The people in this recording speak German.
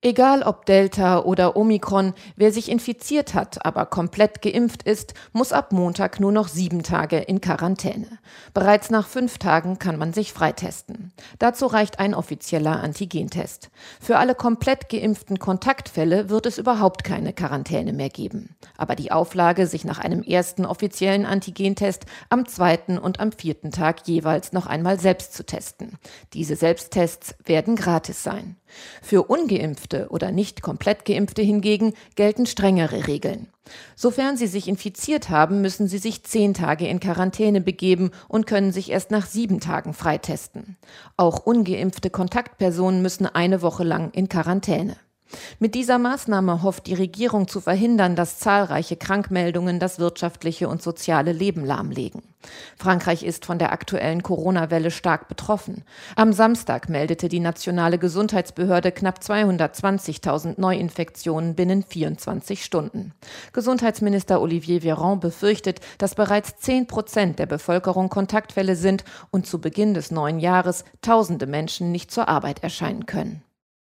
Egal ob Delta oder Omikron, wer sich infiziert hat, aber komplett geimpft ist, muss ab Montag nur noch 7 Tage in Quarantäne. Bereits nach 5 Tagen kann man sich freitesten. Dazu reicht ein offizieller Antigentest. Für alle komplett geimpften Kontaktfälle wird es überhaupt keine Quarantäne mehr geben. Aber die Auflage, sich nach einem ersten offiziellen Antigentest am 2. und am 4. Tag jeweils noch einmal selbst zu testen. Diese Selbsttests werden gratis sein. Für Ungeimpfte oder nicht komplett Geimpfte hingegen gelten strengere Regeln. Sofern sie sich infiziert haben, müssen sie sich 10 Tage in Quarantäne begeben und können sich erst nach 7 Tagen freitesten. Auch ungeimpfte Kontaktpersonen müssen eine Woche lang in Quarantäne. Mit dieser Maßnahme hofft die Regierung zu verhindern, dass zahlreiche Krankmeldungen das wirtschaftliche und soziale Leben lahmlegen. Frankreich ist von der aktuellen Corona-Welle stark betroffen. Am Samstag meldete die nationale Gesundheitsbehörde knapp 220.000 Neuinfektionen binnen 24 Stunden. Gesundheitsminister Olivier Véran befürchtet, dass bereits 10% der Bevölkerung Kontaktfälle sind und zu Beginn des neuen Jahres Tausende Menschen nicht zur Arbeit erscheinen können.